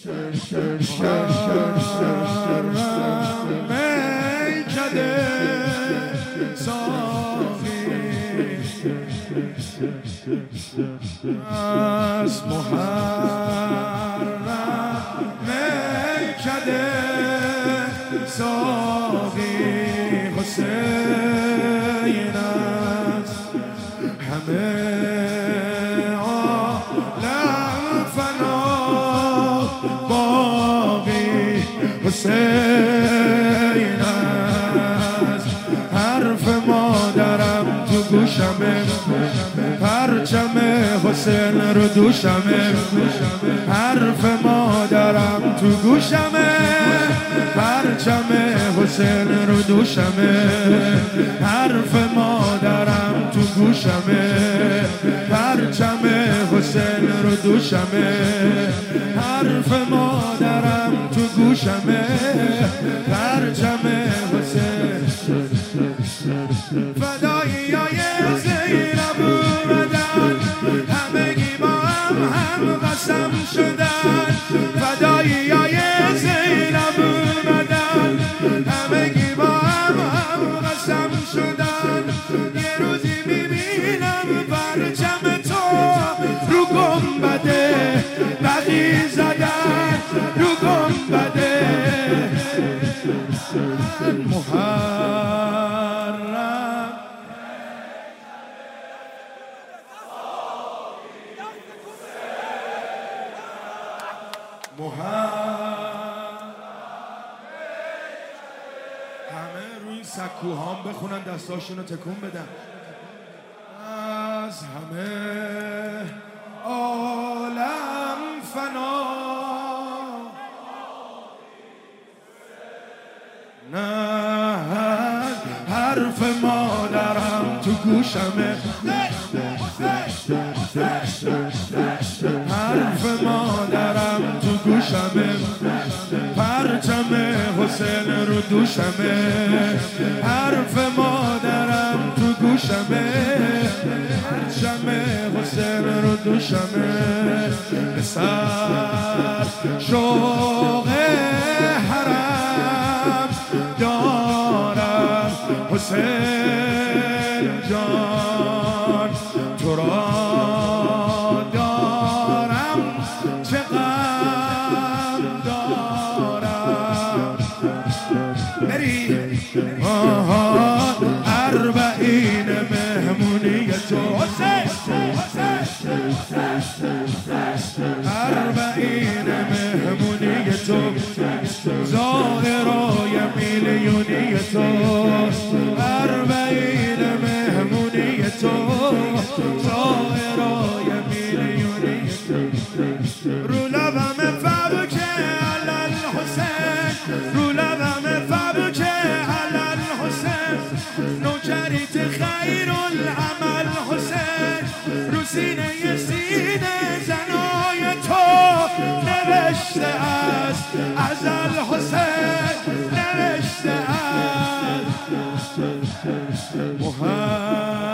میکده ساقی از محرم میکده ساقی حسین است همه عالم فنا باقی حسین است حرف مادرم تو گوشمه پرچم حسین رو دوشمه حرف مادرم تو گوشمه پرچم حسین رو دوشمه حرف مادرم تو گوشمه پرچم حسین رو دوشمه حرف مادرم تو گوشمه پرچم حسین فداییای زینب اومدن همگی با هم قسم شدن فداییای زینب اومدن همگی با هم قسم شدن یه روزی میبینم پرچم تو رو گنبده بقی زدن رو گنبده محرم همه روی سکوهام بخونن دستاشونو تکون بدن از همه عالم فنا نه حرف مادرم تو گوشمه حرف مادرم تو گوشمه پرچم حسین رو دوشمه حرف مادرم تو گوشمه پرچم حسین رو دوشمه به سر شوق حرم دارم حسین جان تو را دارم چه غم دارم بری اربعین مهمونی تو اربعین مهمونی تو ظاهرای میلیونی تو اربعین مهمونی تو ظاهرای میلیونی رو لبم فبک علل حسین رو لبم فبک علل حسین نوکریت خیر العمل حسین رو سینه زنای تو نوشته است ازل حسین نوشته است محمد